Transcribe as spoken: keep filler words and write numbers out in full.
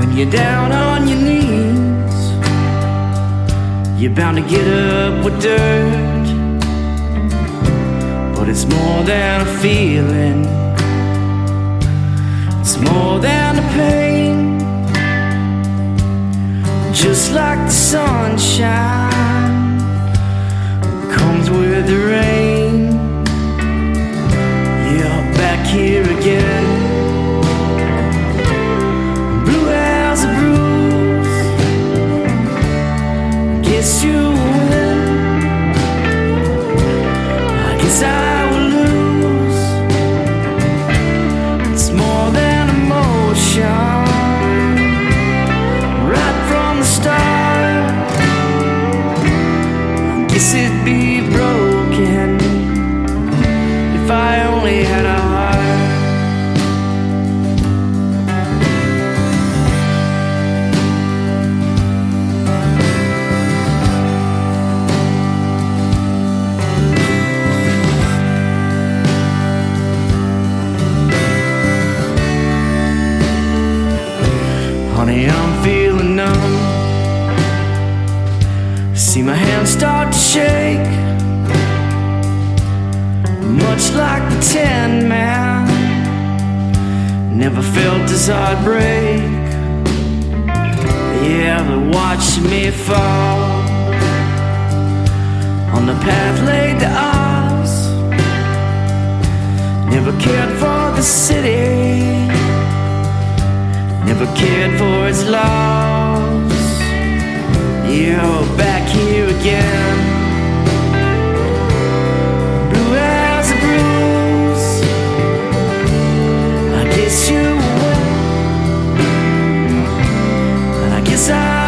you're down on your knees, you're bound to get up with dirt. But it's more than a feeling, it's more than a pain. Just like the sunshine comes with the rain. You're back here again. Blue as a bruise, guess you win. I guess I will lose. It's more than emotion, right from the start. I guess it'd be broken if I only had a heart. Honey, I'm feeling numb. See my hands start to shake, much like the Tin Man. Never felt this heartbreak. Yeah, but watching me fall on the path laid to us. Never cared for the city, never cared for its laws. You're back here again. Blue as a bruise, I guess you win. And I guess I